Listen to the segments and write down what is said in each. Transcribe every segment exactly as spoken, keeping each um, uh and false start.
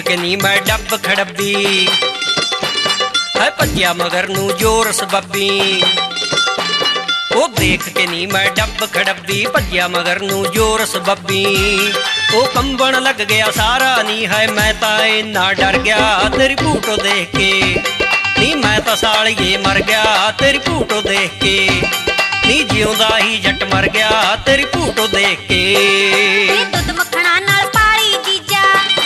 के नी मैं डब खड़बी है भज्या मगर नू जोर सबबी। ओ देख के नी मैं डब खड़बी भज्या मगर नू जोर सबबी। ओ कंबन लग गया सारा नी है मैं ताए ना डर गया तेरी फोटो देख के नी मैं तो सालिए मर गया तेरी फोटो देख के नी जिउंदा ही जट मर गया तेरी फोटो देख के। दुध मखणा नाल पाली जीजा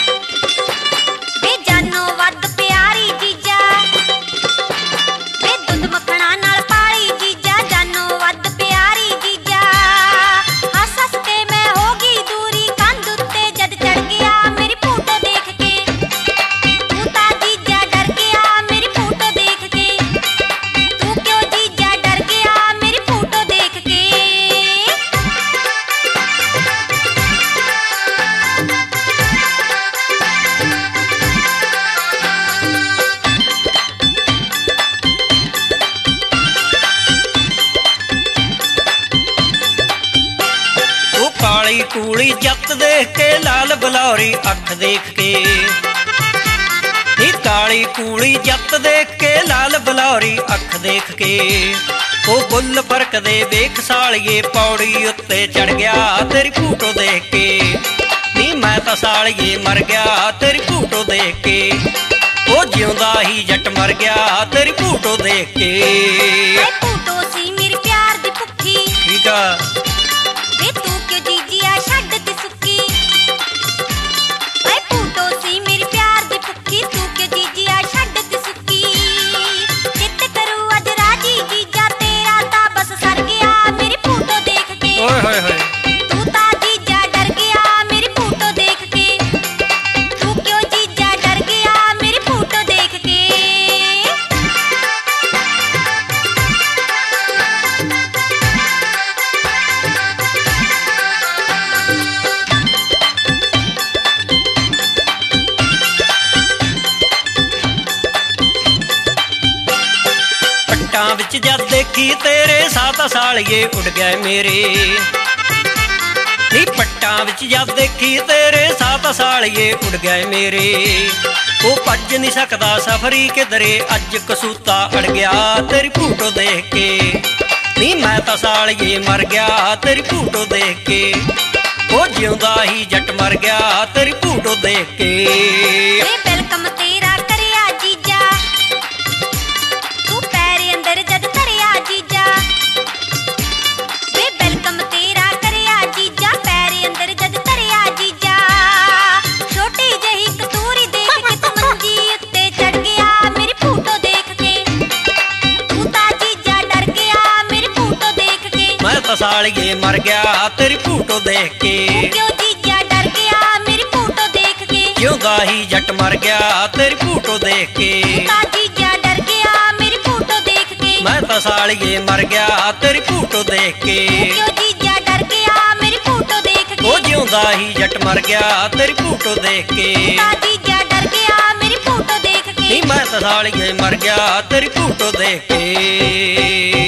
वे जानो वध प्यारी जीजा वे दुध मखणा नाल पाली जीजा जानो वध प्यारी जीजा। हस हस के मैं होगी दूरी कंध उत्ते जद चढ़ गया मेरी फोटो देख के तू ता जीजा डर गया मेरी फोटो देख के तू क्यों जीजा डर गया मेरी फोटो देख के। काली कूली जत देख के लाल बलौरी अख देख के नी काली कूली जत देख के लाल बलौरी अख देख के ओ बुल फरक दे वेख सालिए पौड़ी उत्ते चढ़ गया तेरी फोटो देख के नी मैं तो सालिए मर गया तेरी फोटो देख के ओ जिउंदा ही जट मर गया तेरी फोटो देख के। फोटो सी मेरे प्यार दी भुखी ठीक आ वे तू क्यों जीजिया छड्ड ती सुक्की वे फोटो सी मेरे प्यार दी भुखी तू क्यों जीजिया छड्ड ती सुक्की। चित करू अज राजी जीजा तेरा ता बस सर गया मेरी फोटो देख के ओए होए होए तू ता जीजा डर गया मेरी फोटो देख के तू क्यों जीजा डर गया मेरी फोटो देख के। पट्टां विच जद देखी तेरे सात सालिए उड़ गए मेरे नी पट्टां विच जद देखी तेरे सात सालिए उड़ गए मेरे। ओ भज नहीं सकदा सफरी किधरे अज कसूता अड़ गया तेरी फोटो देख के नी मैं तो सालिए मर गया तेरी फोटो देख के ओ जिउंदा ही जट मर गया तेरी फोटो देख के। वेलकम तेरा करिया जीजा तू पैरे अंदर जद धरिया जीजा वे वेलकम तेरा करिया जीजा पैरे अंदर जद धरिया जीजा। छोटी जही कतूरी देख के तू मंजी उत्ते चढ़ गया मेरी फोटो देख के तू ता जीजा डर गया मेरी फोटो देख के मैं तो सालिए मर गया तेरी फोटो देख के क्यों जीजा डर गया मेरी फोटो देख के जिउंदा ही जट मर गया तेरी फोटो देख के तू ता जीजा डर गया मेरी फोटो देख के मैं तो सालिए मर गया तेरी फोटो देख के क्यों जीजा डर गया मेरी फोटो देख के ओ जिउंदा ही जट मर गया तेरी फोटो देख के ता जीजा डर गया मेरी फोटो देख के नी मैं तो सालिए मर गया तेरी फोटो देख के।